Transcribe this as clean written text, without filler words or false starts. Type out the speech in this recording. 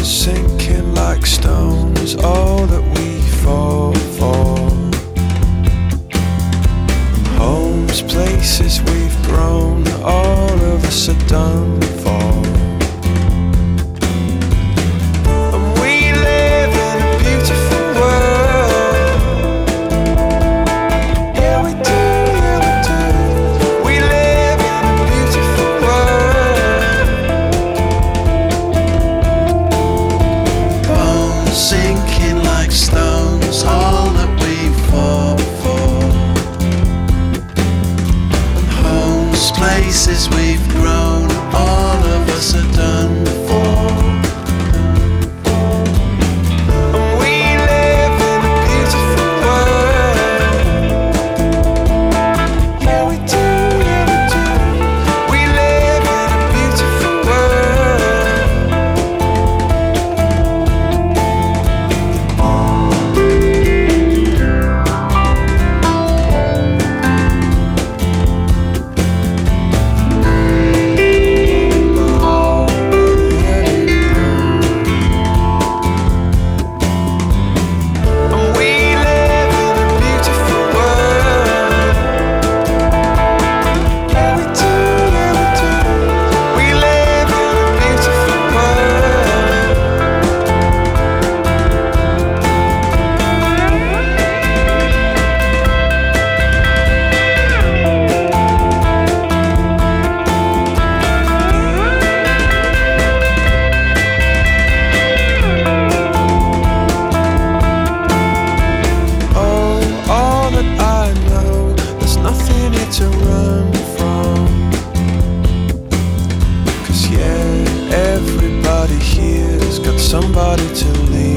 sinking like stones, all that we fall for. Homes, places we've grown, all of us are done for. And we live in a beautiful world. Yeah, we do, yeah, we do. We live in a beautiful world. Bones sinking like stones, all that we fought for. Homes, places we've grown, all of us are done for. And we live in a beautiful world. Yeah, we do, yeah, we do. We live in a beautiful world. And we live in a beautiful world. Yeah, we do, yeah, we do. We live in a beautiful world. Oh, all that I know, there's nothing here to run from. 'Cause yeah, everybody here's got somebody to lean